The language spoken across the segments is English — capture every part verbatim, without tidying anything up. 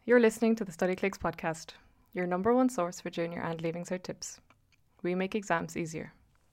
You're listening to the StudyClix podcast, your number one source for junior and leaving cert tips. We make exams easier.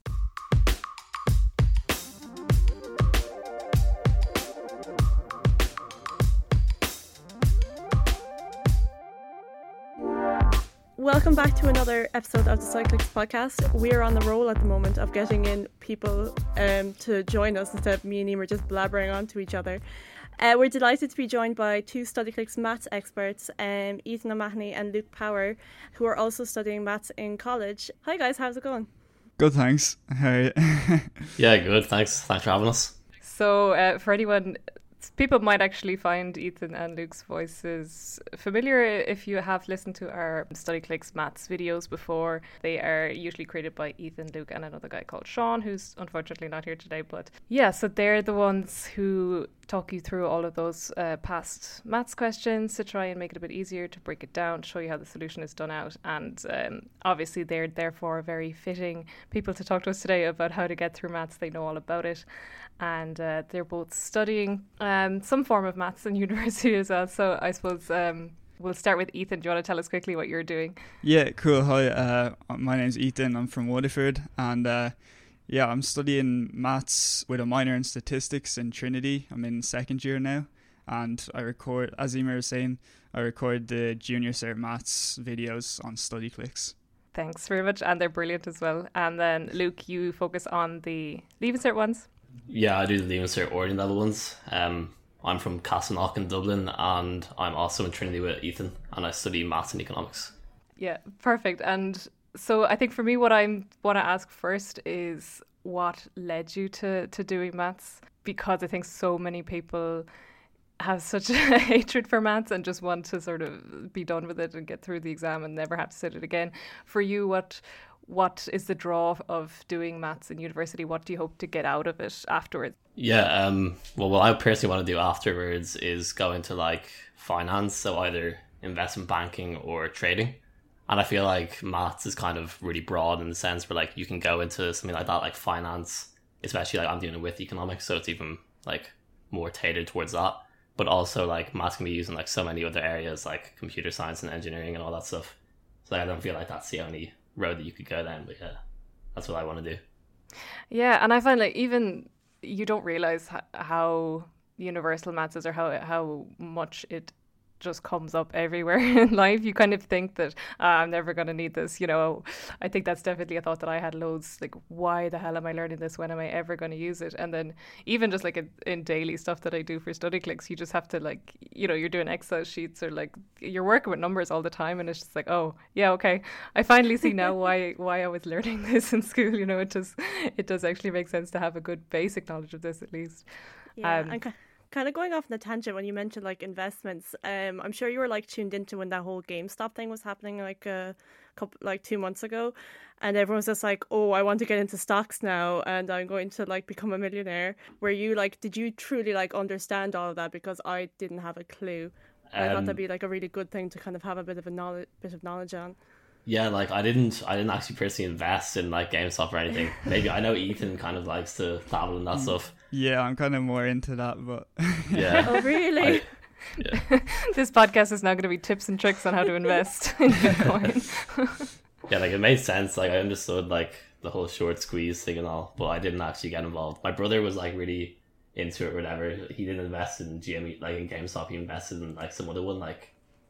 Welcome back to another episode of the StudyClix podcast. We are on the roll at the moment of getting in people um, to join us instead of me and Emer just blabbering on to each other. Uh, we're delighted to be joined by two StudyClix maths experts, um, Ethan O'Mahony and Luke Power, who are also studying maths in college. Hi guys, how's it going? Good, thanks. How Yeah, good, thanks. Thanks for having us. So uh, for anyone, people might actually find Ethan and Luke's voices familiar if you have listened to our StudyClix maths videos before. They are usually created by Ethan, Luke and another guy called Sean, who's unfortunately not here today. But yeah, so they're the ones who talk you through all of those uh, past maths questions to try and make it a bit easier, to break it down, to show you how the solution is done out. And um, obviously they're therefore very fitting people to talk to us today about how to get through maths. They know all about it. And uh, they're both studying um, some form of maths in university as well. So I suppose um, we'll start with Ethan. Do you want to tell us quickly what you're doing? Yeah, cool. Hi, uh, my name's Ethan. I'm from Waterford. And uh, yeah, I'm studying maths with a minor in statistics in Trinity. I'm in second year now. And I record, as Emer was saying, I record the junior cert maths videos on StudyClix. Thanks very much. And they're brilliant as well. And then Luke, you focus on the leaving cert ones. Yeah, I do the leaving cert ordinary level ones. Um, I'm from Castleknock in Dublin, and I'm also in Trinity with Ethan, and I study maths and economics. Yeah, perfect. And so I think for me, what I want to ask first is what led you to, to doing maths? Because I think so many people have such a hatred for maths and just want to sort of be done with it and get through the exam and never have to sit it again. For you, what what is the draw of doing maths in university? What do you hope to get out of it afterwards? Yeah, um, well, what I personally want to do afterwards is go into like finance, so either investment banking or trading. And I feel like maths is kind of really broad in the sense where like you can go into something like that, like finance, especially like I'm doing it with economics, so it's even like more tailored towards that. But also like maths can be used in like so many other areas like computer science and engineering and all that stuff. So I don't feel like that's the only road that you could go down, but yeah, that's what I want to do. Yeah, and I find like even you don't realize h- how universal maths is or how how much it just comes up everywhere in life. You kind of think that ah, I'm never going to need this, you know. I think that's definitely a thought that I had loads, like why the hell am I learning this, when am I ever going to use it? And then even just like in, in daily stuff that I do for StudyClix, you just have to like, you know, you're doing Excel sheets or like you're working with numbers all the time, and it's just like, oh yeah, okay, I finally see now why why I was learning this in school. You know, it just it does actually make sense to have a good basic knowledge of this at least. Yeah, um, and kind of going off on a tangent when you mentioned like investments, um I'm sure you were like tuned into when that whole GameStop thing was happening like a couple like two months ago, and everyone was just like, oh, I want to get into stocks now and I'm going to like become a millionaire. Were you like, did you truly like understand all of that? Because I didn't have a clue. um, I thought that'd be like a really good thing to kind of have a bit of a knowledge bit of knowledge on. Yeah, like I didn't I didn't actually personally invest in like GameStop or anything. Maybe I know Ethan kind of likes to dabble in that stuff. Yeah, I'm kind of more into that, but Yeah. Oh really? I, yeah. This podcast is now going to be tips and tricks on how to invest in Bitcoin. Yeah, like it made sense. Like I understood like the whole short squeeze thing and all, but I didn't actually get involved. My brother was like really into it or whatever. He didn't invest in G M E, like in GameStop. He invested in like some other one, like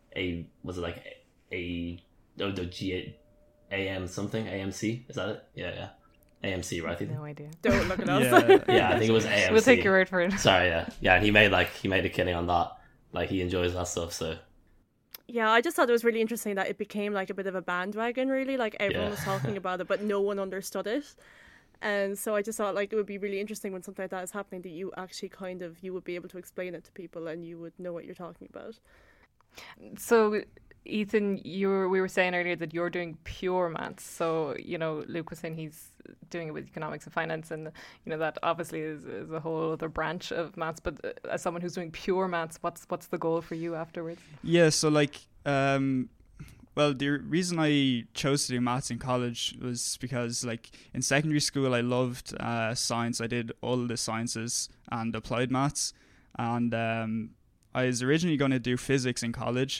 a was it like a, a oh the G A M something A M C, is that it? Yeah, yeah. A M C, right? No idea. Don't look at us. yeah. Yeah, I think it was A M C. We'll take your word for it. Sorry, yeah, yeah. And he made like he made a killing on that. Like he enjoys that stuff. So Yeah, I just thought it was really interesting that it became like a bit of a bandwagon, really. Like everyone Yeah. was talking about it, but no one understood it. And so I just thought like it would be really interesting when something like that is happening, that you actually kind of, you would be able to explain it to people and you would know what you're talking about. So, Ethan, you were, we were saying earlier that you're doing pure maths. So, you know, Luke was saying he's doing it with economics and finance, and, you know, that obviously is, is a whole other branch of maths. But uh, as someone who's doing pure maths, what's what's the goal for you afterwards? Yeah, so like, um, well, the reason I chose to do maths in college was because like in secondary school I loved uh, science. I did all the sciences and applied maths, and um, I was originally going to do physics in college,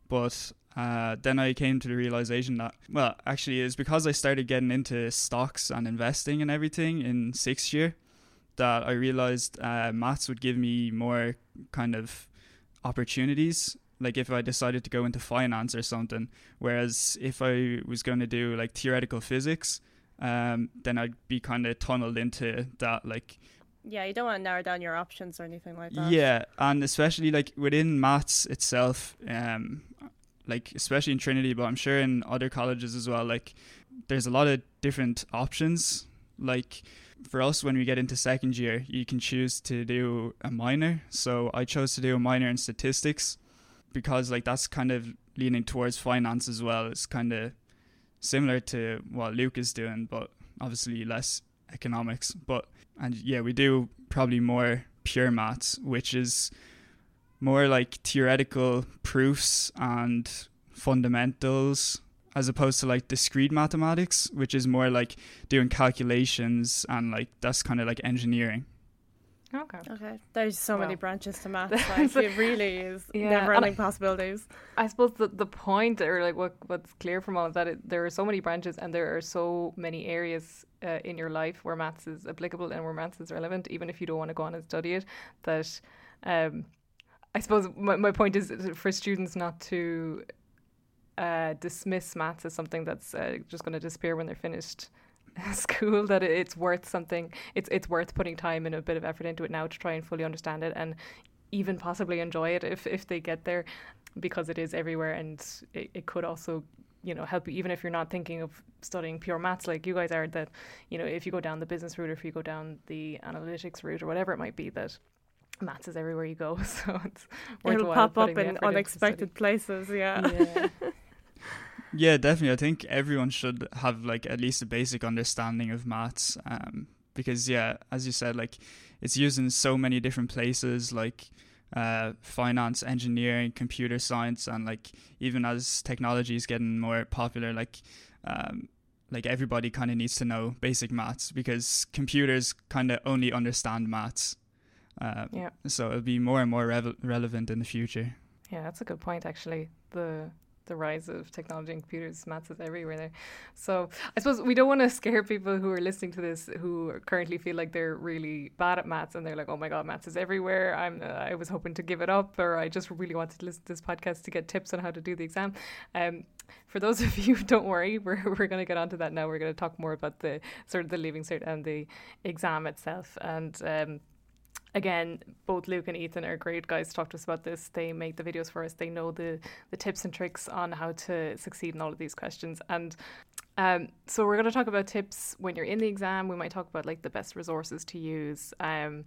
but uh, then I came to the realization that, well, actually, it's because I started getting into stocks and investing and everything in sixth year that I realized uh, maths would give me more kind of opportunities. Like if I decided to go into finance or something, whereas if I was going to do like theoretical physics, um, then I'd be kind of tunneled into that. Like, yeah, you don't want to narrow down your options or anything like that. Yeah, and especially like within maths itself, um, like especially in Trinity, but I'm sure in other colleges as well. Like, there's a lot of different options. Like for us, when we get into second year, you can choose to do a minor. So I chose to do a minor in statistics, because like that's kind of leaning towards finance as well. It's kind of similar to what Luke is doing, but obviously less economics. But and yeah, we do probably more pure maths, which is more like theoretical proofs and fundamentals, as opposed to like discrete mathematics, which is more like doing calculations, and like that's kind of like engineering. Okay. Okay. There's so Well, many branches to maths. Like, it really is Yeah, never-ending and possibilities. I suppose the, the point, or like what what's clear from all of that, it, there are so many branches and there are so many areas uh, in your life where maths is applicable and where maths is relevant, even if you don't want to go on and study it, that um, I suppose my, my point is for students not to uh, dismiss maths as something that's uh, just going to disappear when they're finished school, that it's worth something, it's it's worth putting time and a bit of effort into it now to try and fully understand it and even possibly enjoy it if, if they get there, because it is everywhere, and it, it could also, you know, help you even if you're not thinking of studying pure maths like you guys are, that, you know, if you go down the business route or if you go down the analytics route or whatever it might be, that maths is everywhere you go. So it's It'll worthwhile pop putting up the in effort into unexpected places, yeah. study. Yeah. Yeah, definitely. I think everyone should have like at least a basic understanding of maths, um, because yeah, as you said, like it's used in so many different places, like uh, finance, engineering, computer science, and like even as technology is getting more popular, like um, like everybody kind of needs to know basic maths, because computers kind of only understand maths. Uh, Yeah. So it'll be more and more revel- relevant in the future. Yeah, that's a good point, actually. The the rise of technology and computers, maths is everywhere there. So I suppose we don't want to scare people who are listening to this who currently feel like they're really bad at maths and they're like, oh my God, maths is everywhere. I'm, uh, I was hoping to give it up, or I just really wanted to listen to this podcast to get tips on how to do the exam. Um, for those of you, don't worry, we're, we're going to get onto that now. We're going to talk more about the sort of the Leaving Cert and the exam itself. And um, again, both Luke and Ethan are great guys to talk to us about this. They make the videos for us. They know the, the tips and tricks on how to succeed in all of these questions. And um, so we're going to talk about tips when you're in the exam. We might talk about like the best resources to use, um,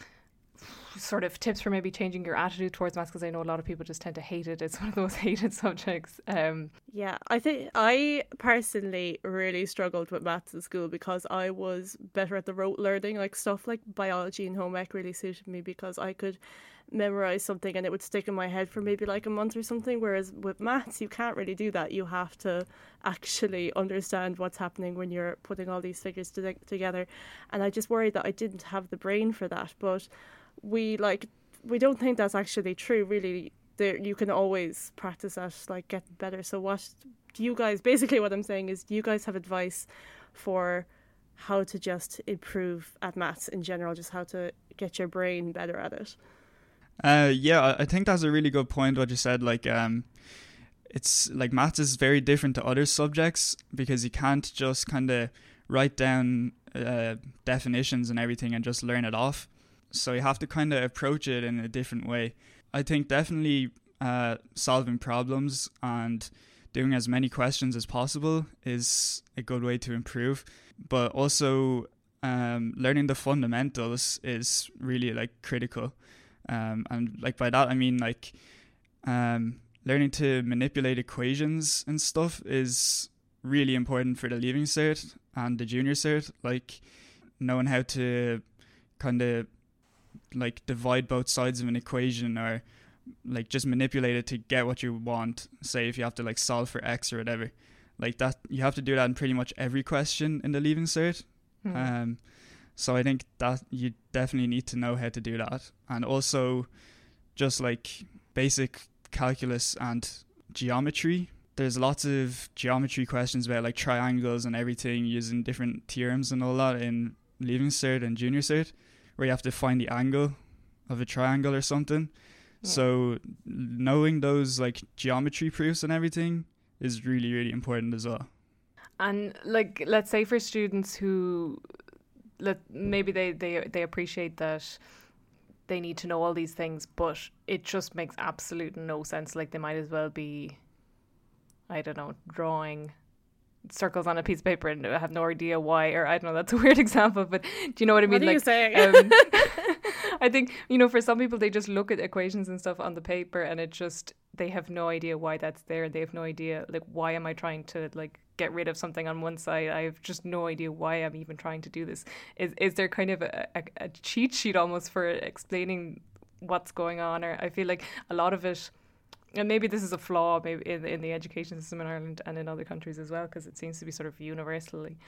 sort of tips for maybe changing your attitude towards maths, because I know a lot of people just tend to hate it. It's one of the most hated subjects. Um, Yeah, I think I personally really struggled with maths in school because I was better at the rote learning, like stuff like biology and home ec really suited me because I could memorize something and it would stick in my head for maybe like a month or something, whereas with maths you can't really do that. You have to actually understand what's happening when you're putting all these figures to- together, and I just worried that I didn't have the brain for that. But we like we don't think that's actually true, really. There, you can always practice at like getting better. So what do you guys, basically what I'm saying is, do you guys have advice for how to just improve at maths in general, just how to get your brain better at it? Uh, yeah, I- I think that's a really good point what you said. Like, um, it's like maths is very different to other subjects because you can't just kind of write down uh, definitions and everything and just learn it off. So you have to kind of approach it in a different way. I think definitely uh, solving problems and doing as many questions as possible is a good way to improve. But also um, learning the fundamentals is really like critical. Um, and like by that I mean like um, learning to manipulate equations and stuff is really important for the Leaving Cert and the Junior Cert. Like knowing how to kind of like divide both sides of an equation, or like just manipulate it to get what you want. Say if you have to like solve for x or whatever, like that, you have to do that in pretty much every question in the Leaving Cert. hmm. Um, so I think that you definitely need to know how to do that, and also just like basic calculus and geometry. There's lots of geometry questions about like triangles and everything using different theorems and all that in Leaving Cert and Junior Cert, where you have to find the angle of a triangle or something. Yeah. So knowing those like geometry proofs and everything is really, really important as well. And like, let's say for students who let maybe they, they, they appreciate that they need to know all these things, but it just makes absolute no sense. Like they might as well be, I don't know, drawing circles on a piece of paper and have no idea why, or I don't know, that's a weird example, but do you know what I mean? What are like, you saying? um, I think, you know, for some people, they just look at equations and stuff on the paper and it just, they have no idea why that's there. They have no idea, like, why am I trying to, like, get rid of something on one side? I have just no idea why I'm even trying to do this. Is is there kind of a, a, a cheat sheet almost for explaining what's going on? Or I feel like a lot of it, and maybe this is a flaw maybe in, in the education system in Ireland and in other countries as well, because it seems to be sort of universally,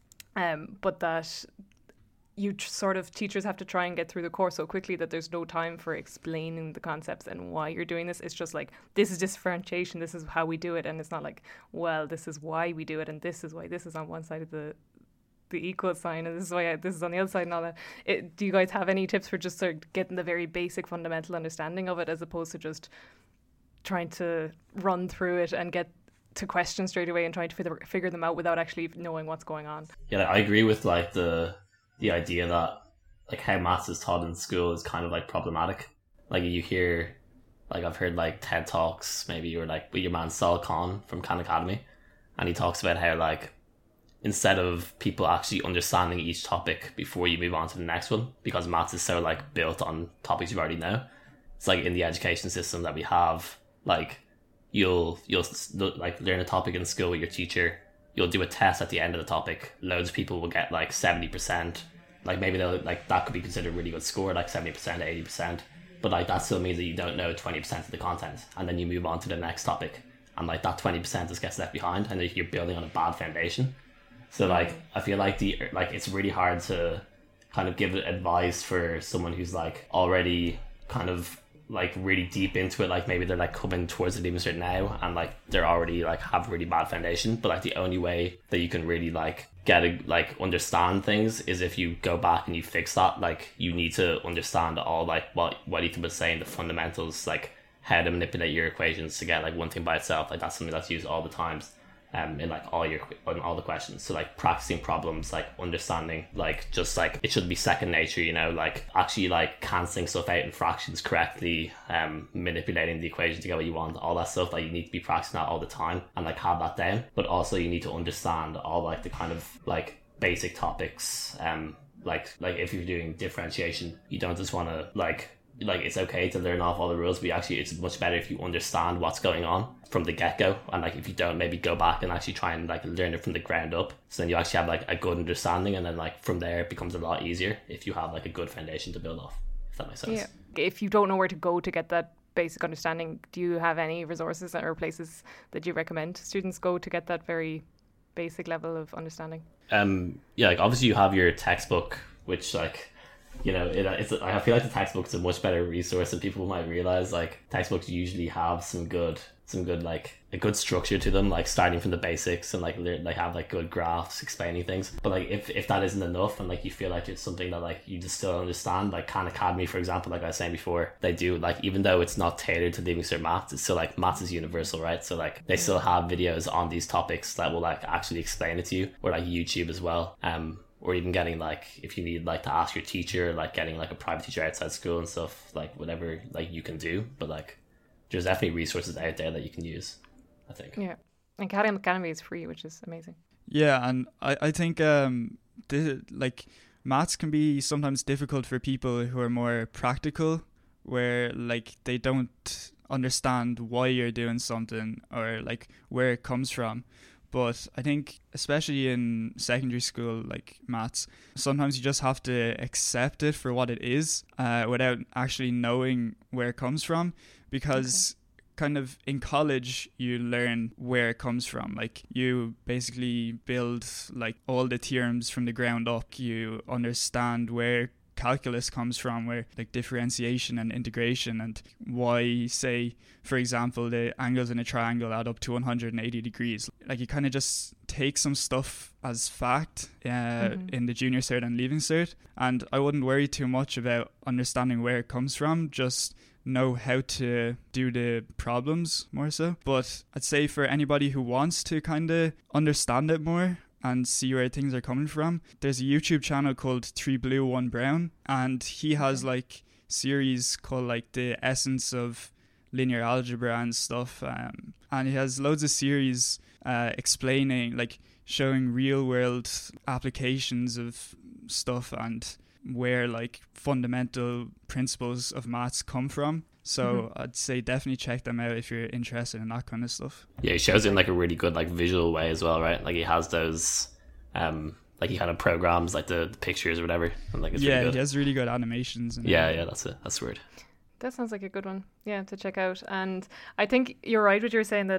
um, but that you tr- sort of teachers have to try and get through the course so quickly that there's no time for explaining the concepts and why you're doing this. It's just like, this is differentiation, this is how we do it, and it's not like, well, this is why we do it, and this is why this is on one side of the the equal sign, and this is why I, this is on the other side, and all that. It, do you guys have any tips for just sort of getting the very basic fundamental understanding of it, as opposed to just trying to run through it and get to questions straight away and trying to figure, figure them out without actually knowing what's going on? Yeah, I agree with like the the idea that like how maths is taught in school is kind of like problematic. Like you hear, like I've heard like TED Talks maybe, or like with your man Sol Khan from Khan Academy, and he talks about how like instead of people actually understanding each topic before you move on to the next one, because maths is so like built on topics you already know, it's like in the education system that we have, like you'll you'll like learn a topic in school with your teacher, you'll do a test at the end of the topic, loads of people will get like seventy percent, like maybe they'll like that could be considered a really good score, like seventy percent, eighty percent, but like that still means that you don't know twenty percent of the content, and then you move on to the next topic and like that twenty percent just gets left behind and you're building on a bad foundation. So like I feel like the like it's really hard to kind of give advice for someone who's like already kind of like really deep into it, like maybe they're like coming towards the Leaving Cert now and like they're already like have really bad foundation, but like the only way that you can really like get a like understand things is if you go back and you fix that. Like you need to understand all like what what Ethan was saying, the fundamentals, like how to manipulate your equations to get like one thing by itself. Like that's something that's used all the times um in like all your in all the questions. So like practicing problems, like understanding, like just like it should be second nature, you know, like actually like cancelling stuff out in fractions correctly, um manipulating the equation to get what you want, all that stuff. Like you need to be practicing that all the time and like have that down. But also you need to understand all like the kind of like basic topics, um like like if you're doing differentiation, you don't just want to like like it's okay to learn off all the rules, but actually it's much better if you understand what's going on from the get-go, and like if you don't, maybe go back and actually try and like learn it from the ground up, so then you actually have like a good understanding, and then like from there it becomes a lot easier if you have like a good foundation to build off, if that makes sense. Yeah. If you don't know where to go to get that basic understanding, do you have any resources or places that you recommend students go to get that very basic level of understanding? Um yeah, like obviously you have your textbook, which like, you know, it, it's I feel like the textbook is a much better resource than people might realize. Like textbooks usually have some good some good like a good structure to them, like starting from the basics, and like they have like good graphs explaining things. But like if, if that isn't enough and like you feel like it's something that like you just still understand, like Khan Academy for example, like I was saying before, they do like, even though it's not tailored to Leaving Cert maths, it's still like maths is universal, right? So like they still have videos on these topics that will like actually explain it to you, or like YouTube as well. Um or even getting like, if you need like to ask your teacher, like getting like a private teacher outside school and stuff, like whatever like you can do. But like there's definitely resources out there that you can use, I think. Yeah, and Khan Academy is free, which is amazing. Yeah, and I, I think um the, like maths can be sometimes difficult for people who are more practical, where like they don't understand why you're doing something or like where it comes from. But I think especially in secondary school, like maths, sometimes you just have to accept it for what it is uh, without actually knowing where it comes from, because okay. kind of in college you learn where it comes from. Like you basically build like all the theorems from the ground up. You understand where calculus comes from, where like differentiation and integration, and why, say for example, the angles in a triangle add up to one hundred eighty degrees. Like you kind of just take some stuff as fact uh, mm-hmm. in the junior cert and leaving cert, and I wouldn't worry too much about understanding where it comes from, just know how to do the problems more so. But I'd say for anybody who wants to kind of understand it more and see where things are coming from, there's a YouTube channel called Three Blue One Brown, and he has like series called like the essence of linear algebra and stuff, um, and he has loads of series uh, explaining, like showing real world applications of stuff and where like fundamental principles of maths come from. So mm-hmm. I'd say definitely check them out if you're interested in that kind of stuff. Yeah, he shows it in like a really good like visual way as well, right? Like he has those um like he kind of programs like the, the pictures or whatever, and like it's yeah really good. He has really good animations and yeah everything. yeah that's it that's weird. That sounds like a good one, yeah, to check out. And I think you're right what you're saying, that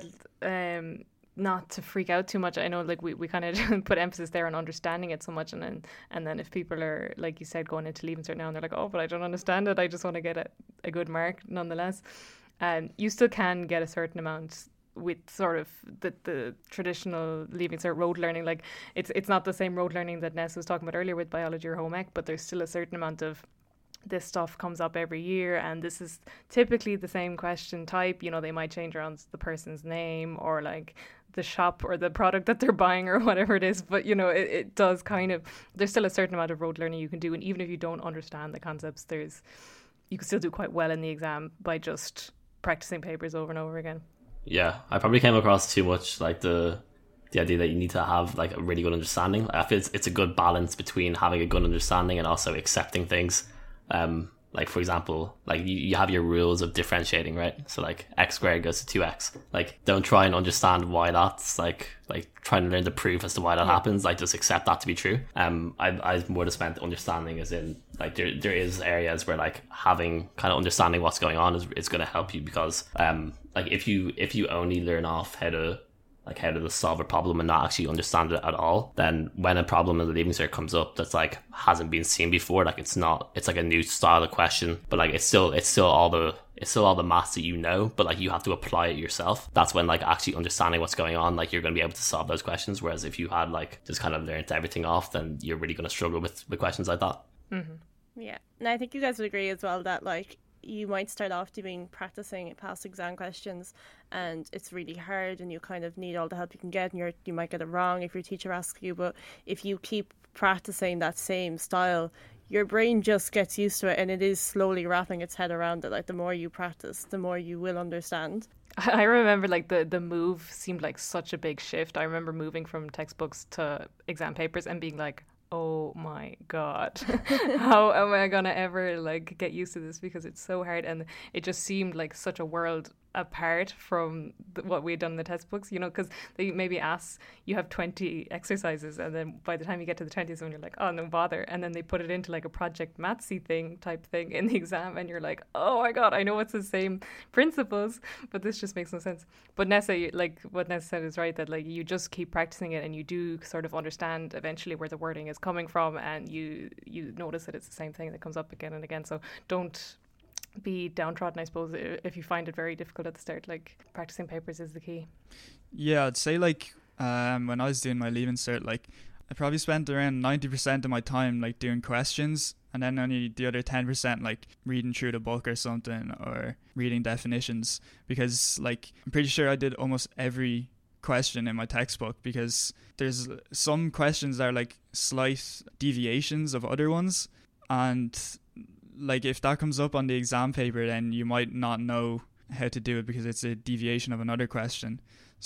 um not to freak out too much. I know like we, we kind of put emphasis there on understanding it so much, and then and then if people are, like you said, going into leaving cert now and they're like, oh, but I don't understand it, I just want to get a, a good mark nonetheless, and um, you still can get a certain amount with sort of the, the traditional leaving cert road learning. Like it's it's not the same road learning that Ness was talking about earlier with biology or home ec, but there's still a certain amount of this stuff comes up every year, and this is typically the same question type. You know, they might change around the person's name or like the shop or the product that they're buying or whatever it is, but you know, it, it does kind of, there's still a certain amount of road learning you can do, and even if you don't understand the concepts, there's you can still do quite well in the exam by just practicing papers over and over again. Yeah, I probably came across too much like the the idea that you need to have like a really good understanding. I feel it's, it's a good balance between having a good understanding and also accepting things. Um, like for example, like you, you have your rules of differentiating, right? So like x squared goes to two x. Like don't try and understand why that's like like trying to learn the proof as to why that yeah. happens. Like just accept that to be true. Um, I I would have spent understanding as in like there there is areas where like having kind of understanding what's going on is is going to help you, because um like if you if you only learn off how to like how to solve a problem and not actually understand it at all, then when a problem in the leaving cert comes up that's like hasn't been seen before, like it's not, it's like a new style of question, but like it's still it's still all the it's still all the maths that you know, but like you have to apply it yourself. That's when like actually understanding what's going on, like you're going to be able to solve those questions. Whereas if you had like just kind of learned everything off, then you're really going to struggle with with questions like that. Mm-hmm. Yeah, and I think you guys would agree as well that like you might start off doing practicing past exam questions and it's really hard and you kind of need all the help you can get, and you're, you might get it wrong if your teacher asks you, but if you keep practicing that same style, your brain just gets used to it, and it is slowly wrapping its head around it. Like the more you practice, the more you will understand. I remember like the, the move seemed like such a big shift. I remember moving from textbooks to exam papers and being like, oh my god, how am I gonna ever like get used to this, because it's so hard, and it just seemed like such a world apart from the, what we had done in the textbooks, you know, because they maybe ask you have twenty exercises, and then by the time you get to the twentieth one you're like, oh no bother, and then they put it into like a project mathsy thing type thing in the exam, and you're like, oh my god, I know it's the same principles, but this just makes no sense. But Nessa, like what Nessa said is right, that like you just keep practicing it and you do sort of understand eventually where the wording is coming from, and you you notice that it's the same thing that comes up again and again. So don't be downtrodden, I suppose, if you find it very difficult at the start. Like practicing papers is the key. Yeah, I'd say like um when I was doing my leaving cert, like I probably spent around ninety percent of my time like doing questions, and then only the other ten percent like reading through the book or something, or reading definitions, because like I'm pretty sure I did almost every question in my textbook, because there's some questions that are like slight deviations of other ones, and like if that comes up on the exam paper, then you might not know how to do it because it's a deviation of another question.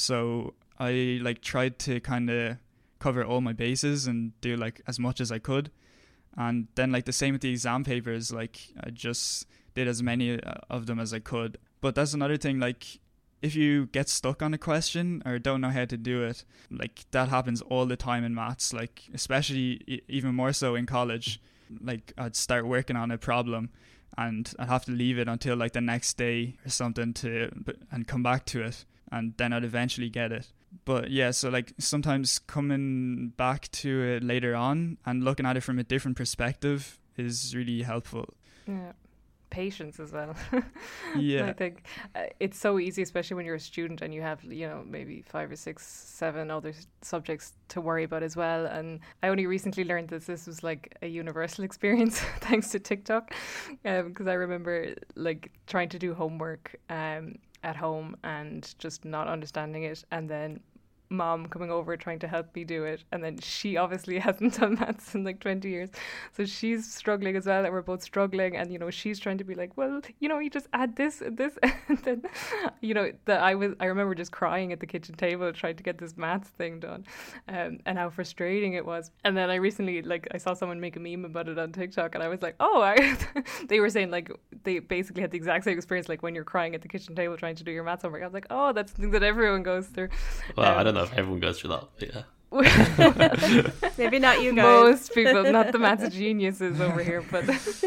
So I like tried to kind of cover all my bases and do like as much as I could, and then like the same with the exam papers, like I just did as many of them as I could. But that's another thing, like if you get stuck on a question or don't know how to do it, like that happens all the time in maths, like especially e- even more so in college. Like I'd start working on a problem and I'd have to leave it until like the next day or something to and come back to it, and then I'd eventually get it. But yeah, so like sometimes coming back to it later on and looking at it from a different perspective is really helpful. Yeah. Patience as well. Yeah. I think uh, it's so easy, especially when you're a student and you have, you know, maybe five or six, seven other s- subjects to worry about as well. And I only recently learned that this was like a universal experience thanks to TikTok, because um, I remember like trying to do homework um, at home and just not understanding it, and then mom coming over trying to help me do it, and then she obviously hasn't done maths in like twenty years, so she's struggling as well, and we're both struggling, and you know she's trying to be like, well, you know, you just add this and this and then you know that I was I remember just crying at the kitchen table trying to get this maths thing done, um, and how frustrating it was. And then I recently like I saw someone make a meme about it on TikTok, and I was like, oh, I they were saying like they basically had the exact same experience, like when you're crying at the kitchen table trying to do your maths homework. I was like, oh, that's something that everyone goes through. Well, um, I don't know if everyone goes through that, but yeah. Maybe not you guys. Most people, not the maths geniuses over here, but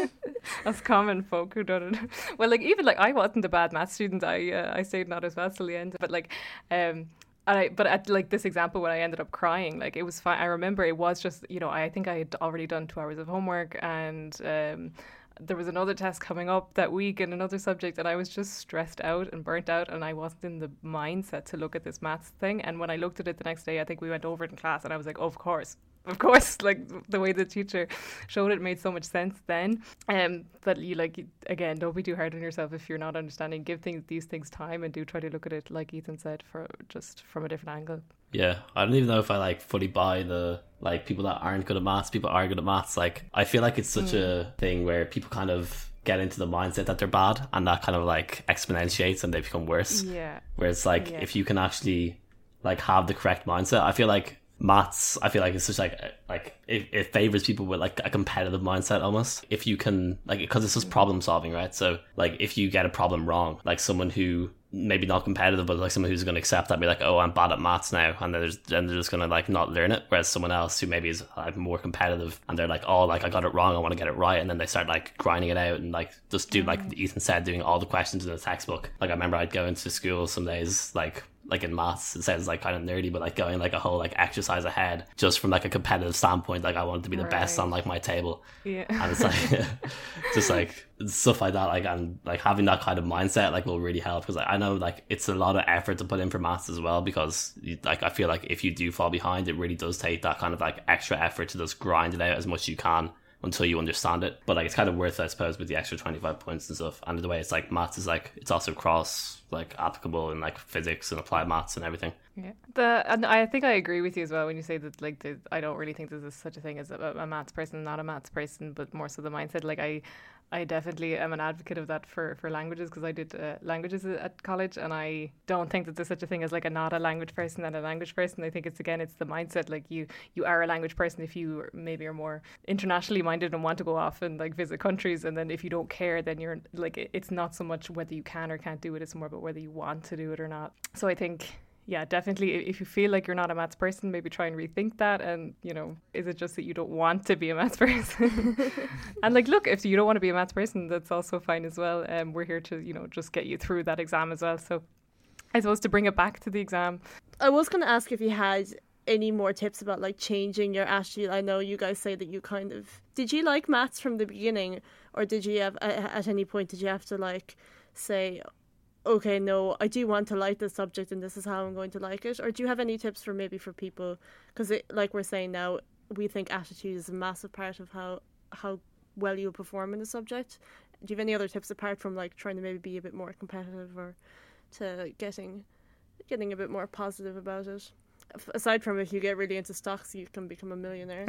us common folk who don't. Well, like even like I wasn't a bad maths student. I uh, I stayed not as bad till the end, but like um. I, but at like this example when I ended up crying, like it was fine. I remember it was just, you know, I think I had already done two hours of homework, and um, there was another test coming up that week in another subject, and I was just stressed out and burnt out, and I wasn't in the mindset to look at this maths thing. And when I looked at it the next day, I think we went over it in class, and I was like, oh, of course. Of course, like the way the teacher showed it made so much sense then. Um, but you like again, don't be too hard on yourself if you're not understanding. Give things these things time, and do try to look at it, like Ethan said, for just from a different angle. Yeah, I don't even know if I like fully buy the like people that aren't good at maths. People are good at maths. Like I feel like it's such mm. a thing where people kind of get into the mindset that they're bad, and that kind of like exponentiates and they become worse. Yeah. Where it's like yeah. if you can actually like have the correct mindset, I feel like maths, I feel like it's just like like it, it favors people with like a competitive mindset almost. If you can like, because it's just problem solving, right? So like if you get a problem wrong, like someone who maybe not competitive, but like someone who's going to accept that and be like, oh, I'm bad at maths now, and then there's then they're just going to like not learn it. Whereas someone else who maybe is like more competitive and they're like, oh, like I got it wrong, I want to get it right, and then they start like grinding it out and like just do like Ethan said, doing all the questions in the textbook. Like I remember I'd go into school some days like like in maths, it sounds like kind of nerdy, but like going like a whole like exercise ahead just from like a competitive standpoint. Like I wanted to be the right. best on like my table. Yeah. And it's like just like stuff like that, like and like having that kind of mindset like will really help, because like, I know like it's a lot of effort to put in for maths as well, because you, like I feel like if you do fall behind, it really does take that kind of like extra effort to just grind it out as much as you can until you understand it. But like it's kind of worth it, I suppose, with the extra twenty-five points and stuff. And the way it's like maths is like it's also cross like applicable in like physics and applied maths and everything. Yeah, the and I think I agree with you as well when you say that like the, I don't really think there's such a thing as a, a maths person, not a maths person, but more so the mindset. Like I I definitely am an advocate of that for, for languages, because I did uh, languages at college, and I don't think that there's such a thing as like a not a language person and a language person. I think it's again it's the mindset. Like you you are a language person if you maybe are more internationally minded and want to go off and like visit countries, and then if you don't care, then you're like it's not so much whether you can or can't do it, it's more about whether you want to do it or not. So I think yeah, definitely. If you feel like you're not a maths person, maybe try and rethink that. And, you know, is it just that you don't want to be a maths person? And like, look, if you don't want to be a maths person, that's also fine as well. And um, we're here to, you know, just get you through that exam as well. So I suppose to bring it back to the exam. I was going to ask if you had any more tips about like changing your attitude. I know you guys say that you kind of, did you like maths from the beginning, or did you have, at any point, did you have to like say, okay, no, I do want to like this subject and this is how I'm going to like it? Or do you have any tips for maybe for people, because like we're saying now, we think attitude is a massive part of how how well you perform in the subject. Do you have any other tips apart from like trying to maybe be a bit more competitive, or to getting getting a bit more positive about it? Aside from if you get really into stocks, you can become a millionaire.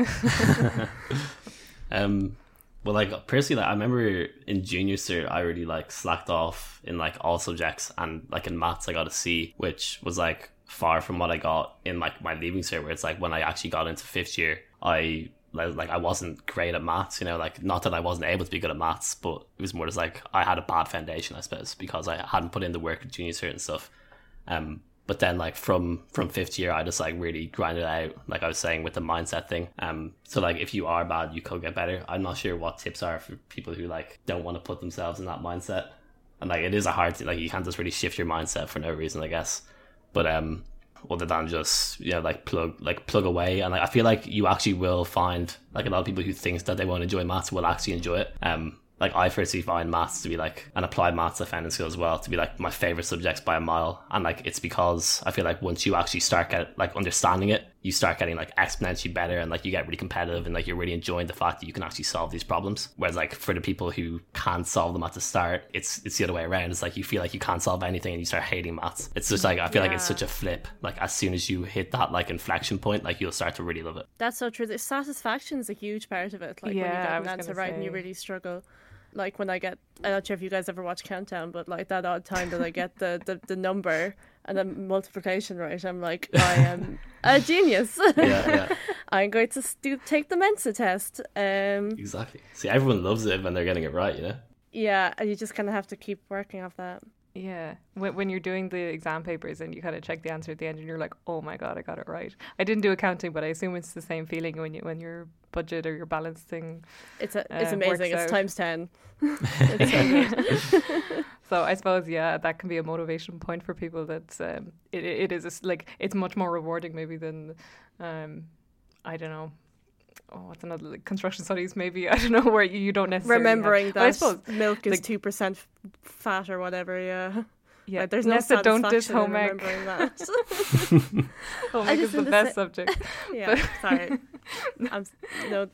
um Well, like, personally, like, I remember in junior cert, I really, like, slacked off in, like, all subjects. And, like, in maths, I got a C, which was, like, far from what I got in, like, my leaving cert, where it's, like, when I actually got into fifth year, I, like, I wasn't great at maths, you know, like, not that I wasn't able to be good at maths, but it was more just, like, I had a bad foundation, I suppose, because I hadn't put in the work at junior cert and stuff. Um, But then, like, from, from fifth year, I just, like, really grinded out, like I was saying, with the mindset thing. Um, so, like, if you are bad, you could get better. I'm not sure what tips are for people who, like, don't want to put themselves in that mindset. And, like, it is a hard thing. Like, you can't just really shift your mindset for no reason, I guess. But, um, other than just, you know, like plug like plug away. And like I feel like you actually will find like a lot of people who think that they won't enjoy maths will actually enjoy it. Um, like I personally find maths to be like, and applied maths I found in school as well, to be like my favorite subjects by a mile. And like it's because I feel like once you actually start get like understanding it, you start getting like exponentially better, and like you get really competitive, and like you're really enjoying the fact that you can actually solve these problems. Whereas like for the people who can't solve them at the start, it's it's the other way around. It's like you feel like you can't solve anything and you start hating maths. It's just like I feel Yeah. like it's such a flip. Like as soon as you hit that like inflection point, like you'll start to really love it. That's so true. The satisfaction is a huge part of it. Like when you Yeah, get I an was answer gonna right and you say. really struggle. Like when I get, I'm not sure if you guys ever watch Countdown, but like that odd time that I get the, the, the number and the multiplication right, I'm like, I am a genius. Yeah, yeah. I'm going to do, take the Mensa test. Um, Exactly. See, everyone loves it when they're getting it right, you know? yeah, and you just kind of have to keep working off that. Yeah, when, when you're doing the exam papers and you kind of check the answer at the end and you're like, oh my god, I got it right. I didn't do accounting, but I assume it's the same feeling when you when your budget or your balance thing. It's a, it's Uh, amazing. works It's out. times ten. It's so good. So I suppose yeah, that can be a motivation point for people. That um, it it is a s like it's much more rewarding maybe than um, I don't know. Oh, what's another like construction studies? Maybe I don't know where you, you don't necessarily Remembering have, but I that suppose milk is like- two percent fat or whatever. Yeah, yeah. Like, there's no Nessa, don't dish satisfaction in home egg. remembering that. Home I egg just is the wanna best say- subject. Yeah, sorry. I'm s- no.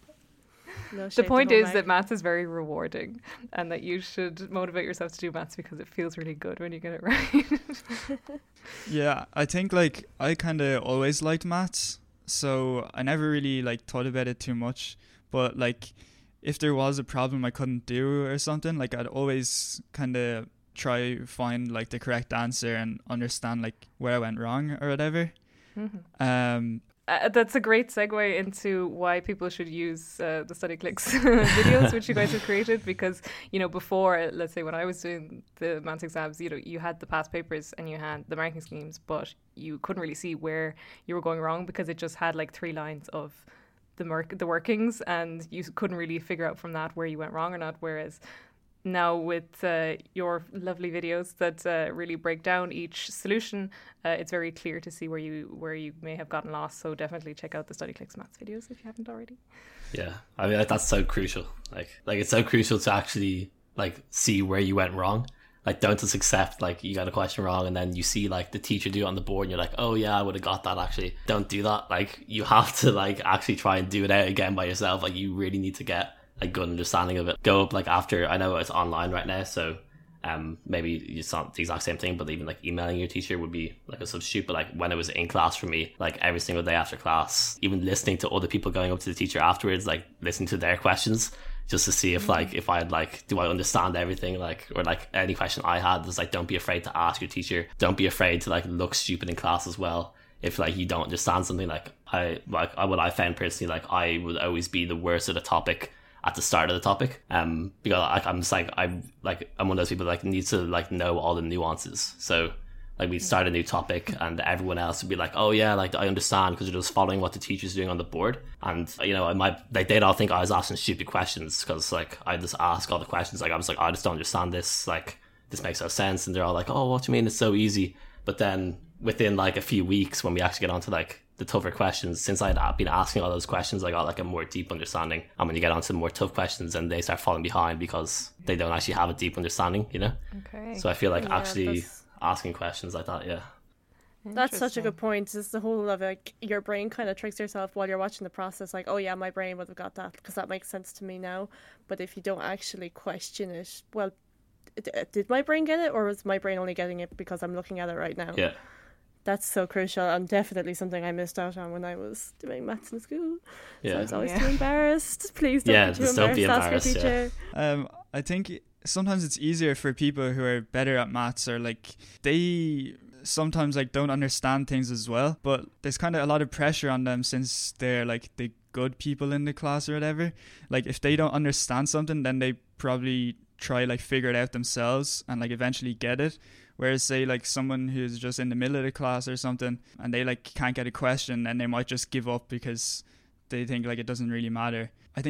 No The shade to point home is ec. that maths is very rewarding, and that you should motivate yourself to do maths because it feels really good when you get it right. Yeah, I think like I kind of always liked maths, so I never really like thought about it too much. But like, if there was a problem I couldn't do or something, like I'd always kind of try find like the correct answer and understand like where I went wrong or whatever. Mm-hmm. Um, Uh, that's a great segue into why people should use uh, the StudyClicks videos, which you guys have created. Because, you know, before, let's say when I was doing the maths exams, you know, you had the past papers and you had the marking schemes, but you couldn't really see where you were going wrong because it just had like three lines of the merc- the workings, and you couldn't really figure out from that where you went wrong or not. Whereas now with uh, your lovely videos that uh, really break down each solution, uh, it's very clear to see where you where you may have gotten lost. So definitely check out the StudyClicks maths videos if you haven't already. Yeah, I mean like, that's so crucial. Like, like it's so crucial to actually like see where you went wrong. Like, don't just accept like you got a question wrong and then you see like the teacher do it on the board and you're like, oh yeah, I would have got that. Actually, don't do that. Like, you have to like actually try and do it out again by yourself. Like, you really need to get a good understanding of it. Go up like after. I know it's online right now, so um maybe it's not the exact same thing, but even like emailing your teacher would be like a substitute. But like when it was in class for me, like every single day after class, even listening to other people going up to the teacher afterwards, like listening to their questions just to see if like if I'd like do I understand everything, like, or like any question I had was like, don't be afraid to ask your teacher. Don't be afraid to like look stupid in class as well. If like you don't understand something, like I like I, what I found personally, like I would always be the worst at a topic at the start of the topic, um because like, I'm just like I like I'm one of those people that like needs to like know all the nuances. So like we'd start a new topic and everyone else would be like, oh yeah, like I understand, because they're just following what the teacher's doing on the board. And you know, I might like they'd all think I was asking stupid questions because like I just ask all the questions. Like I was like, I just don't understand this, like this makes no sense. And they're all like, oh, what do you mean, it's so easy? But then within like a few weeks, when we actually get onto like the tougher questions, since I'd been asking all those questions, I got like a more deep understanding. And when you get onto the more tough questions, then they start falling behind because they don't actually have a deep understanding, you know? Okay. So I feel like Yeah, actually that's- asking questions like that, yeah. That's such a good point. It's the whole of like your brain kind of tricks yourself while you're watching the process. Like, oh yeah, my brain would have got that because that makes sense to me now. But if you don't actually question it, well, d- did my brain get it, or was my brain only getting it because I'm looking at it right now? Yeah. That's so crucial, and definitely something I missed out on when I was doing maths in school. So I Yeah. was always Yeah. too embarrassed. Please don't Yeah, be too just don't be embarrassed. Ask your embarrassed, teacher. Um, I think sometimes it's easier for people who are better at maths, or like they sometimes like don't understand things as well, but there's kind of a lot of pressure on them since they're like the good people in the class or whatever. Like if they don't understand something, then they probably try like figure it out themselves and like eventually get it. Whereas say like someone who's just in the middle of the class or something and they like can't get a question, and they might just give up because they think like it doesn't really matter. I think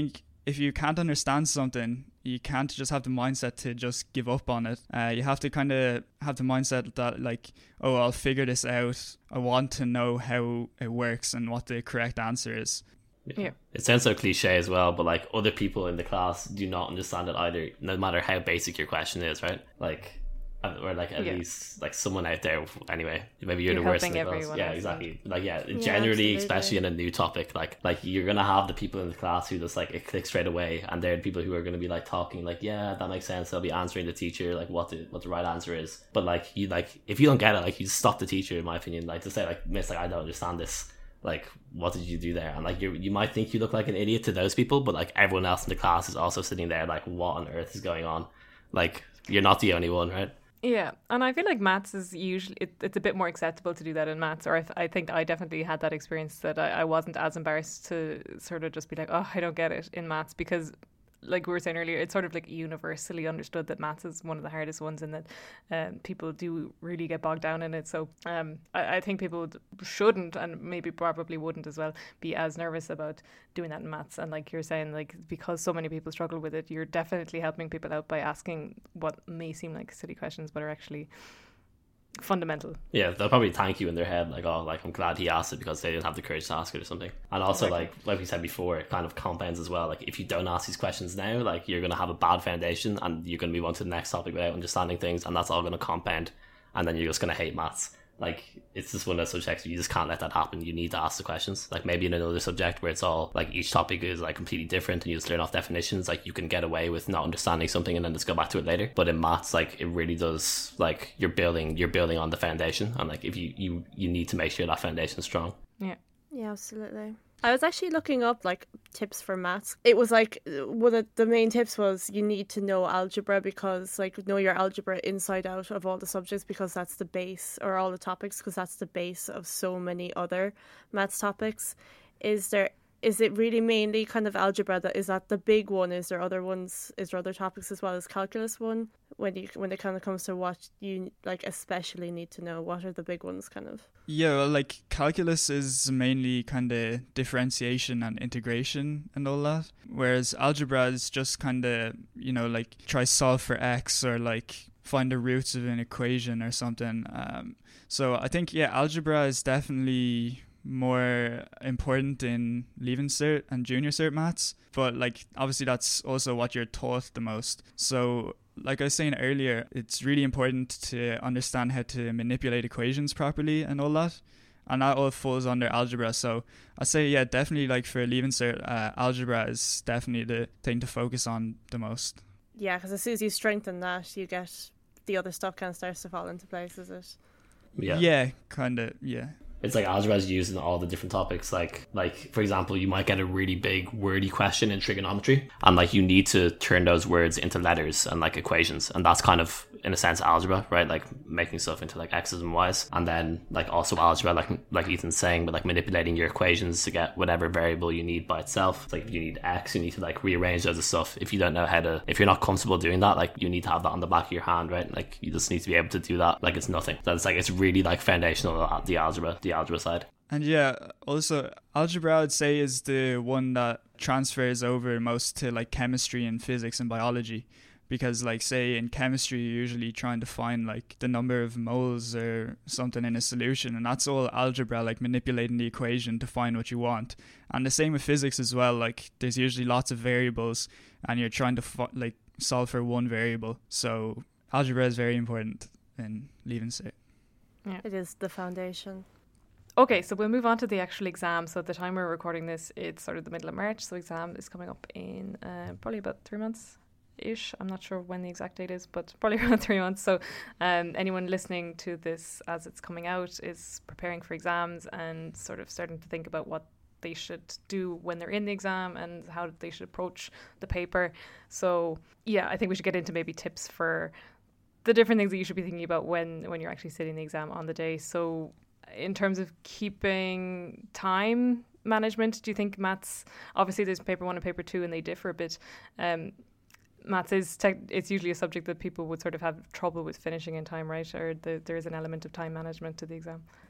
if you can't understand something, you can't just have the mindset to just give up on it. Uh, you have to kind of have the mindset that like, oh, I'll figure this out. I want to know how it works and what the correct answer is. Yeah. Yeah. It sounds so cliche as well, but like other people in the class do not understand it either, no matter how basic your question is, right? Like, or like at Yeah. least like someone out there anyway. Maybe you're, You're the worst in helping the class. everyone Yeah, else exactly. Like yeah, Yeah, generally, absolutely. especially in a new topic, like like you're gonna have the people in the class who just like it clicks straight away, and they're the people who are gonna be like talking like, yeah, that makes sense. They'll be answering the teacher like what the what the right answer is. But like you like if you don't get it, like you just stop the teacher, in my opinion, like to say like, Miss, like I don't understand this. Like, what did you do there? And like you you might think you look like an idiot to those people, but like everyone else in the class is also sitting there like, what on earth is going on? Like you're not the only one, right? Yeah, and I feel like maths is usually it, it's a bit more acceptable to do that in maths, or I, th- I think I definitely had that experience that I, I wasn't as embarrassed to sort of just be like, oh, I don't get it in maths, because like we were saying earlier, it's sort of like universally understood that maths is one of the hardest ones, and that um, people do really get bogged down in it. So um, I, I think people shouldn't, and maybe probably wouldn't as well, be as nervous about doing that in maths. And like you're saying, like because so many people struggle with it, you're definitely helping people out by asking what may seem like silly questions, but are actually fundamental. Yeah, they'll probably thank you in their head, like, oh, like I'm glad he asked it because they didn't have the courage to ask it or something. And also, Exactly. like like we said before, it kind of compounds as well. Like if you don't ask these questions now, like you're gonna have a bad foundation, and you're gonna move on to the next topic without understanding things, and that's all gonna compound, and then you're just gonna hate maths. Like it's just one of those subjects where you just can't let that happen. You need to ask the questions. Like maybe in another subject where it's all like each topic is like completely different and you just learn off definitions, like you can get away with not understanding something and then just go back to it later. But in maths, like it really does, like you're building you're building on the foundation, and like if you you you need to make sure that foundation is strong. Yeah. Yeah, absolutely. I was actually looking up like tips for maths. It was like one of the main tips was you need to know algebra, because like know your algebra inside out of all the subjects, because that's the base, or all the topics, because that's the base of so many other maths topics. Is there is it really mainly kind of algebra that is that the big one? Is there other ones? Is there other topics as well as calculus one? When you when it kind of comes to what you like especially need to know, what are the big ones kind of? Yeah, well, like calculus is mainly kind of differentiation and integration and all that, whereas algebra is just kind of, you know, like try solve for x, or like find the roots of an equation or something. Um, so I think, yeah, algebra is definitely more important in Leaving Cert and Junior Cert maths, but like obviously that's also what you're taught the most. So like I was saying earlier, it's really important to understand how to manipulate equations properly and all that, and that all falls under algebra. So I say, yeah, definitely like for Leaving Cert, uh, algebra is definitely the thing to focus on the most. Yeah, because as soon as you strengthen that, you get the other stuff kind of starts to fall into place, is it? Yeah. Yeah, kind of, yeah. It's like algebra is used in all the different topics. Like, like for example, you might get a really big wordy question in trigonometry, and like you need to turn those words into letters and like equations, and that's kind of in a sense algebra, right? Like making stuff into like x's and y's, and then like also algebra, like like Ethan's saying, but like manipulating your equations to get whatever variable you need by itself. It's like if you need x, you need to like rearrange those stuff. If you don't know how to, if you're not comfortable doing that, like you need to have that on the back of your hand, right? Like you just need to be able to do that. Like it's nothing. So it's like it's really like foundational, the algebra, the algebra side. And yeah, also algebra I'd say is the one that transfers over most to like chemistry and physics and biology, because like say in chemistry you're usually trying to find like the number of moles or something in a solution, and that's all algebra, like manipulating the equation to find what you want. And the same with physics as well, like there's usually lots of variables and you're trying to fo- like solve for one variable. So algebra is very important in Leaving Cert. Yeah. It is the foundation. Okay, so we'll move on to the actual exam. So at the time we're recording this, it's sort of the middle of March. So exam is coming up in uh, probably about three months ish. I'm not sure when the exact date is, but probably around three months. So um, anyone listening to this as it's coming out is preparing for exams and sort of starting to think about what they should do when they're in the exam and how they should approach the paper. So yeah, I think we should get into maybe tips for the different things that you should be thinking about when, when you're actually sitting the exam on the day. So in terms of keeping time management, do you think maths, obviously there's paper one and paper two and they differ a bit. Um, maths is, tech, it's usually a subject that people would sort of have trouble with finishing in time, right? Or the, there is an element of time management to the exam.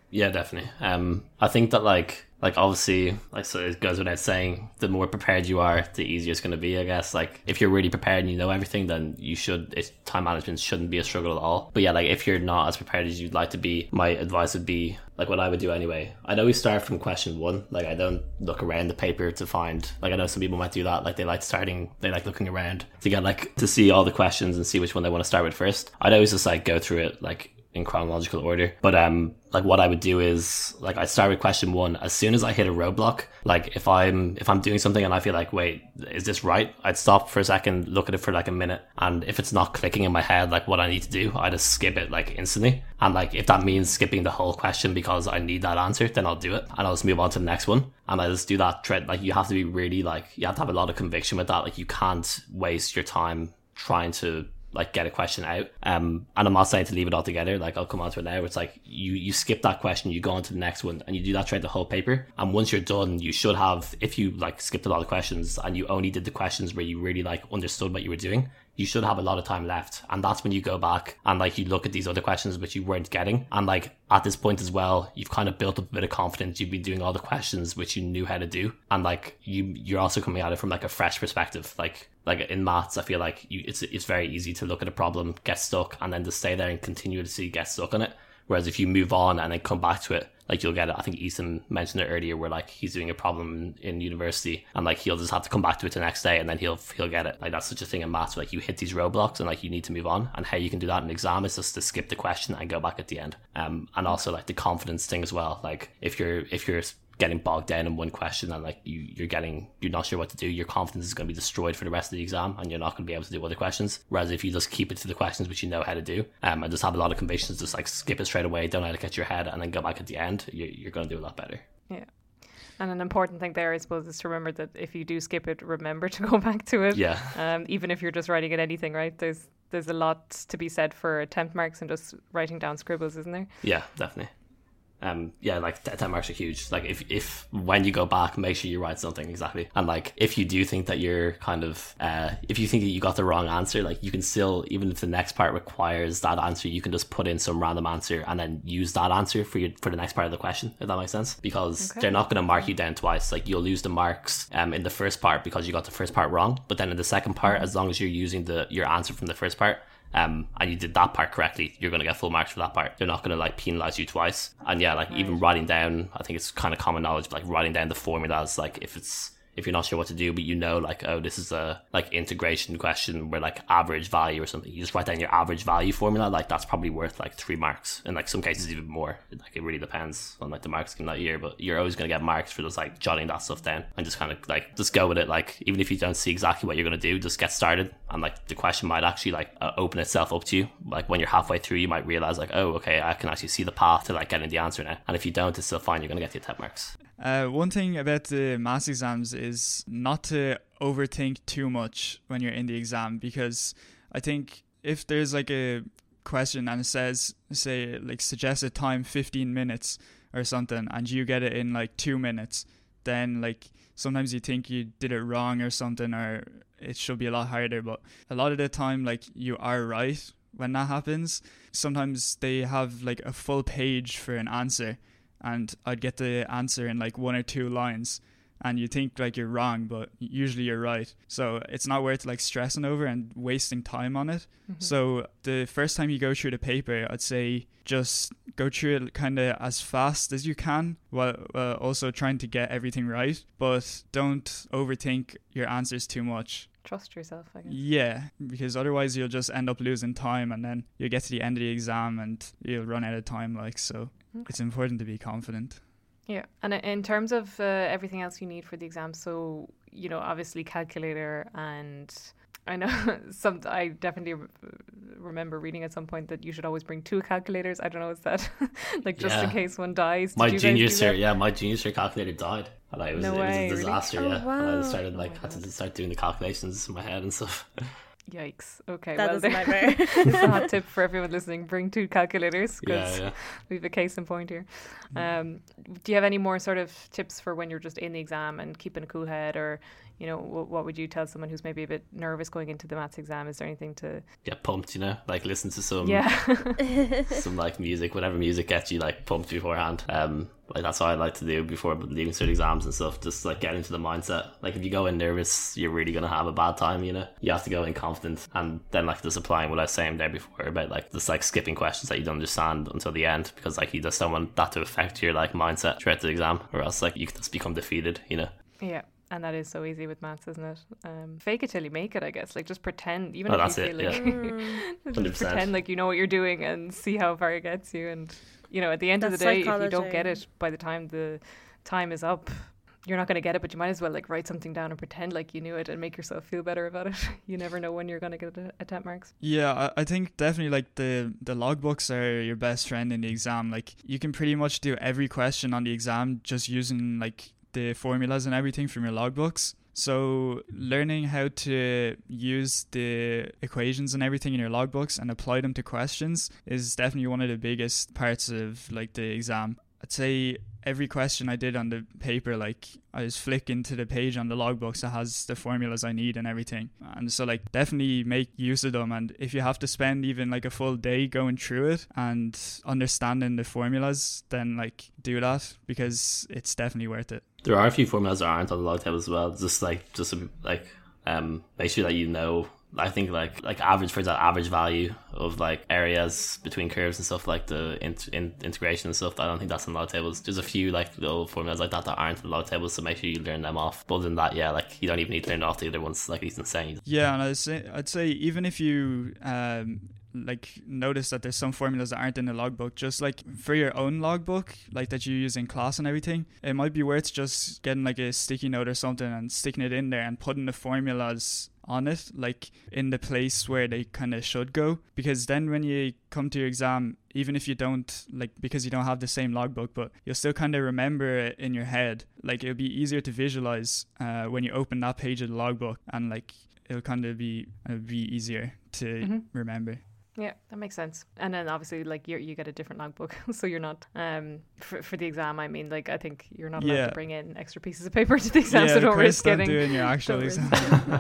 Yeah, definitely. Um, I think that like like obviously like so it goes without saying, the more prepared you are, the easier it's going to be. I guess like if you're really prepared and you know everything, then you should it, time management shouldn't be a struggle at all. But yeah, like if you're not as prepared as you'd like to be, my advice would be like what I would do anyway. I'd always start from question one. Like I don't look around the paper to find, like I know some people might do that. Like they like starting, they like looking around to get like to see all the questions and see which one they want to start with first. I'd always just like go through it like in chronological order. But um like what I would do is like I start with question one. As soon as I hit a roadblock, like if I'm if I'm doing something and I feel like, wait, is this right? I'd stop for a second, look at it for like a minute, and if it's not clicking in my head like what I need to do, I just skip it like instantly. And like if that means skipping the whole question because I need that answer, then I'll do it and I'll just move on to the next one. And I just do that tread. Like you have to be really like you have to have a lot of conviction with that. Like you can't waste your time trying to like get a question out. Um, and I'm not saying to leave it all together. Like I'll come on to it now. It's like you, you skip that question, you go on to the next one, and you do that throughout the whole paper. And once you're done, you should have, if you like skipped a lot of questions and you only did the questions where you really like understood what you were doing, you should have a lot of time left. And that's when you go back and like you look at these other questions which you weren't getting. And like at this point as well, you've kind of built up a bit of confidence. You've been doing all the questions which you knew how to do. And like you, you're also coming at it from like a fresh perspective. Like, like in maths, I feel like you, it's, it's very easy to look at a problem, get stuck, and then to stay there and continuously get stuck on it. Whereas if you move on and then come back to it, like you'll get it. I think Ethan mentioned it earlier where like he's doing a problem in, in university and like he'll just have to come back to it the next day and then he'll he'll get it. Like that's such a thing in maths. Like you hit these roadblocks and like you need to move on. And how you can do that in an exam is just to skip the question and go back at the end. Um, and also like the confidence thing as well. Like if you're if you're getting bogged down in one question and like you you're getting you're not sure what to do, your confidence is going to be destroyed for the rest of the exam and you're not going to be able to do other questions. Whereas if you just keep it to the questions which you know how to do, um and just have a lot of convictions, just like skip it straight away, don't let it get your head, and then go back at the end, you're, you're going to do a lot better. Yeah. And an important thing there, I suppose, is to remember that if you do skip it, remember to go back to it. Yeah. Um, even if you're just writing in anything, right? There's there's a lot to be said for attempt marks and just writing down scribbles, isn't there? Yeah, definitely. Um, yeah, like ten marks are huge. Like if, if when you go back, make sure you write something exactly. And like if you do think that you're kind of, uh, if you think that you got the wrong answer, like you can still, even if the next part requires that answer, you can just put in some random answer and then use that answer for your for the next part of the question, if that makes sense. Because okay. They're not going to mark you down twice. Like you'll lose the marks um in the first part because you got the first part wrong, but then in the second part, as long as you're using the your answer from the first part, um and you did that part correctly, you're going to get full marks for that part. They're not going to like penalize you twice. And yeah, like right. Even writing down, I think it's kind of common knowledge, but like writing down the formulas, like if it's if you're not sure what to do, but you know, like, oh, this is a like integration question where like average value or something, you just write down your average value formula, like that's probably worth like three marks, in like some cases even more. Like it really depends on like the marks in that year, but you're always going to get marks for just like jotting that stuff down and just kind of like just go with it. Like even if you don't see exactly what you're going to do, just get started, and like the question might actually like uh, open itself up to you. Like when you're halfway through, you might realize like, oh, okay, I can actually see the path to like getting the answer now. And if you don't, it's still fine, you're going to get the attempt marks. Uh, one thing about the maths exams is not to overthink too much when you're in the exam, because I think if there's like a question and it says, say, like suggested time fifteen minutes or something, and you get it in like two minutes, then like sometimes you think you did it wrong or something, or it should be a lot harder. But a lot of the time, like you are right when that happens. Sometimes they have like a full page for an answer, and I'd get the answer in like one or two lines, and you think like you're wrong, but usually you're right. So it's not worth like stressing over and wasting time on it. Mm-hmm. So the first time you go through the paper, I'd say just go through it kind of as fast as you can, while uh, also trying to get everything right, but don't overthink your answers too much. Trust yourself, I guess. Yeah, because otherwise you'll just end up losing time, and then you'll get to the end of the exam and you'll run out of time. Like, so okay. It's important to be confident. Yeah, and in terms of uh, everything else you need for the exam, so, you know, obviously calculator, and I know some. I definitely re- remember reading at some point that you should always bring two calculators. I don't know, is that like just yeah. in case one dies? Did my you junior guys do cir- that? yeah, my junior cert calculator died. And I was, no it way, was a disaster, really? yeah. Oh, wow. And I started like oh had to start doing the calculations in my head and stuff. Yikes. Okay, that well, is a nightmare. It's a hot tip for everyone listening. Bring two calculators, because yeah, yeah. we have a case in point here. Um, do you have any more sort of tips for when you're just in the exam and keeping a cool head, or, you know, w- what would you tell someone who's maybe a bit nervous going into the maths exam? Is there anything to get pumped, you know, like listen to some yeah some like music, whatever music gets you like pumped beforehand. Um like that's what I like to do before leaving cert exams and stuff, just like get into the mindset. Like if you go in nervous, you're really gonna have a bad time, you know. You have to go in confident, and then like just applying what I was saying there before about like just like skipping questions that you don't understand until the end, because like you just don't want that to affect your like mindset throughout the exam, or else like you could just become defeated, you know. Yeah. And that is so easy with maths, isn't it? Um, fake it till you make it, I guess. Like, just pretend, even oh, if that's you it, feel like, yeah. just pretend like you know what you're doing and see how far it gets you. And, you know, at the end That's of the day, psychology. if you don't get it by the time the time is up, you're not going to get it, but you might as well, like, write something down and pretend like you knew it and make yourself feel better about it. You never know when you're going to get a, a temp marks. Yeah, I, I think definitely, like, the, the logbooks are your best friend in the exam. Like, you can pretty much do every question on the exam just using, like, the formulas and everything from your logbooks. So learning how to use the equations and everything in your logbooks and apply them to questions is definitely one of the biggest parts of like the exam. I'd say every question I did on the paper, like I just flick into the page on the logbooks that has the formulas I need and everything. And so like definitely make use of them. And if you have to spend even like a full day going through it and understanding the formulas, then like do that, because it's definitely worth it. There are a few formulas that aren't on the log table as well. Just like, just like, um, make sure that you know. I think like like average, for example, average value of like areas between curves and stuff, like the in, in, integration and stuff. I don't think that's on log tables. There's a few like little formulas like that that aren't on log tables, so make sure you learn them off. But other than that, yeah, like you don't even need to learn off the other ones. Like he's insane. Yeah, and I'd say I'd say even if you um. like notice that there's some formulas that aren't in the logbook, just like for your own logbook, like that you use in class and everything, it might be worth just getting like a sticky note or something and sticking it in there and putting the formulas on it, like in the place where they kind of should go, because then when you come to your exam, even if you don't like, because you don't have the same logbook, but you'll still kind of remember it in your head. Like it'll be easier to visualize uh, when you open that page of the logbook, and like it'll kind of be uh, be easier to mm-hmm. remember. Yeah, that makes sense. And then obviously, like you you get a different logbook, so you're not um for for the exam. I mean, like I think you're not allowed yeah. to bring in extra pieces of paper to the exam, yeah, so don't Chris, risk don't getting doing your actual exam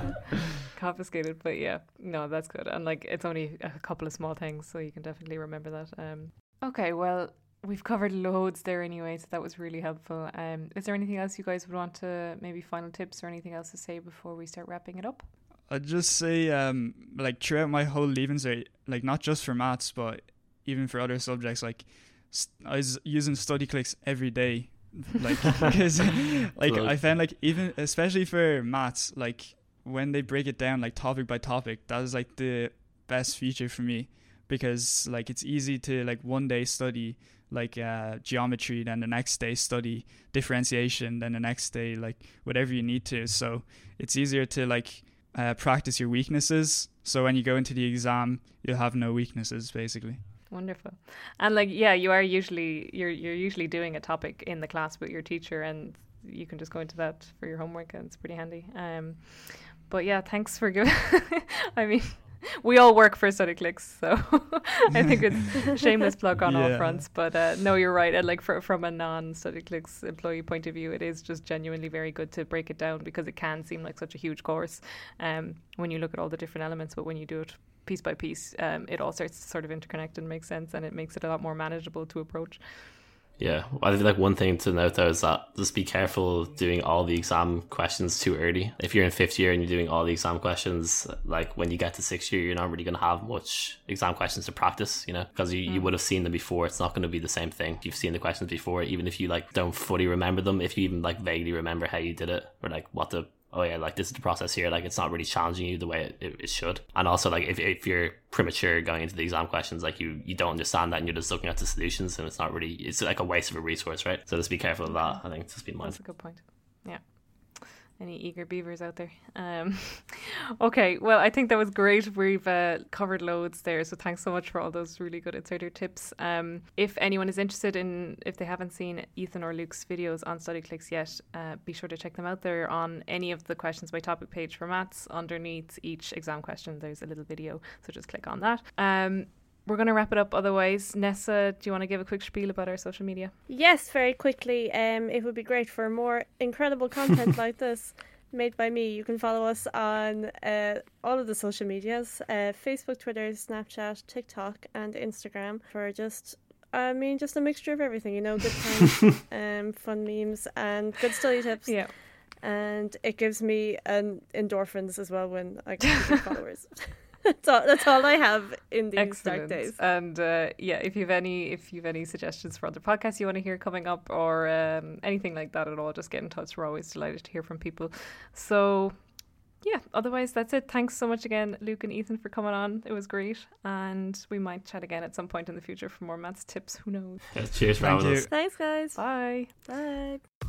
confiscated. But yeah, no, that's good. And like it's only a couple of small things, so you can definitely remember that. Um, okay, well. We've covered loads there anyway, so that was really helpful. Um, is there anything else you guys would want to, maybe final tips or anything else to say before we start wrapping it up? I'd just say, um, like throughout my whole leaving cert, like not just for maths, but even for other subjects, like st- I was using StudyClix every day, like because like I found like even especially for maths, like when they break it down like topic by topic, that is like the best feature for me, because like it's easy to like one day study like uh, geometry, then the next day study differentiation, then the next day like whatever you need to. So it's easier to like uh, practice your weaknesses. So when you go into the exam, you'll have no weaknesses basically. Wonderful. And like, yeah, you are usually, you're you're usually doing a topic in the class with your teacher, and you can just go into that for your homework, and it's pretty handy. Um, but yeah, thanks for giving, I mean, we all work for StudyClix, so I think it's a shameless plug on yeah. all fronts. But uh, no, you're right. And like for, from a non-StudyClix employee point of view, it is just genuinely very good to break it down, because it can seem like such a huge course um, when you look at all the different elements. But when you do it piece by piece, um, it all starts to sort of interconnect and make sense, and it makes it a lot more manageable to approach. Yeah, I think like one thing to note though is that just be careful doing all the exam questions too early. If you're in fifth year and you're doing all the exam questions, like when you get to sixth year, you're not really going to have much exam questions to practice, you know, because you, mm. you would have seen them before. It's not going to be the same thing. You've seen the questions before, even if you like don't fully remember them, if you even like vaguely remember how you did it, or like what the oh yeah, like this is the process here, like it's not really challenging you the way it, it, it should. And also like if if you're premature going into the exam questions, like you you don't understand that and you're just looking at the solutions, and it's not really, it's like a waste of a resource, right? So just be careful of that. I think just be mindful. That's a good point. Yeah. Any eager beavers out there? Um, okay, well, I think that was great. We've uh, covered loads there, so thanks so much for all those really good insider tips. Um, if anyone is interested in, if they haven't seen Ethan or Luke's videos on StudyClix yet, uh, be sure to check them out. They're on any of the questions by topic page for maths. Underneath each exam question, there's a little video, so just click on that. Um, We're going to wrap it up otherwise. Nessa, do you want to give a quick spiel about our social media? Yes, very quickly. Um, it would be great for more incredible content like this. Made by Me. You can follow us on uh, all of the social medias, uh, Facebook, Twitter, Snapchat, TikTok and Instagram for just, I mean, just a mixture of everything, you know, good times, um, fun memes and good study tips. Yeah. And it gives me an endorphins as well when I get good followers. That's all, that's all I have in these Excellent. dark days. And uh, yeah, if you've any if you've any suggestions for other podcasts you want to hear coming up or um, anything like that at all, just get in touch. We're always delighted to hear from people. So yeah, otherwise that's it. Thanks so much again, Luke and Ethan, for coming on. It was great, and we might chat again at some point in the future for more maths tips. Who knows? Cheers for Thank having you. us. Thanks, guys. Bye. Bye.